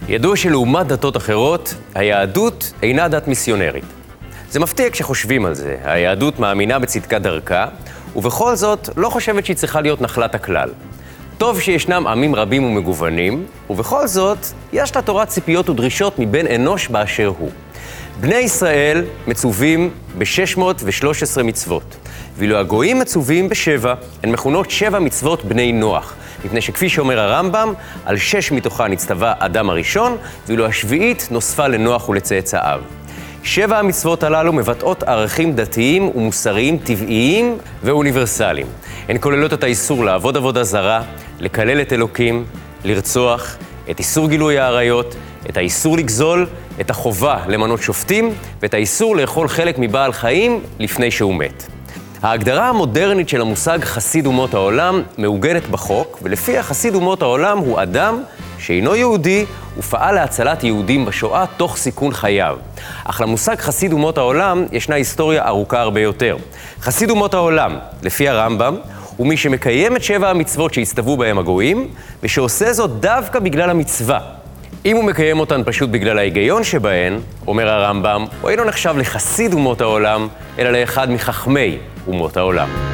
ידוע שלעומת דתות אחרות, היהדות אינה דת מיסיונרית. זה מפתיע כשחושבים על זה. היהדות מאמינה בצדקת דרכה, ובכל זאת לא חושבת שהיא צריכה להיות נחלת הכלל. טוב שישנם עמים רבים ומגוונים, ובכל זאת יש לתורה ציפיות ודרישות מבין אנוש באשר הוא. בני ישראל מצווים ב-613 מצוות, ואילו הגויים מצווים ב7. הן מכונות 7 מצוות בני נוח, מפני שכפי שאומר הרמב"ם, על 6 מתוכה נצטווה אדם הראשון, ואילו השביעית נוספה לנוח ולצאצאיו. 7 המצוות הללו מבטאות ערכים דתיים ומוסריים טבעיים ואוניברסליים. הן כוללות את האיסור לעבוד עבודה זרה, לקלל את אלוקים, לרצוח, את איסור גילוי העריות, את האיסור לגזול, את החובה למנות שופטים, ואת האיסור לאכול חלק מבעל חיים לפני שהוא מת. ההגדרה המודרנית של המושג חסיד אומות העולם מעוגנת בחוק, ולפיה חסיד אומות העולם הוא אדם שאינו יהודי ופעל להצלת יהודים בשואה תוך סיכון חייו. אך למושג חסיד אומות העולם ישנה היסטוריה ארוכה הרבה יותר. חסיד אומות העולם, לפי הרמב"ם, הוא מי שמקיים את 7 המצוות שהצטוו בהם הגויים, ושעושה זאת דווקא בגלל המצווה. אם הוא מקיים אותן פשוט בגלל ההיגיון שבהן, אומר הרמב"ם, הוא אינו נחשב לחסיד אומות העולם, אלא לאחד מחכמי אומות העולם.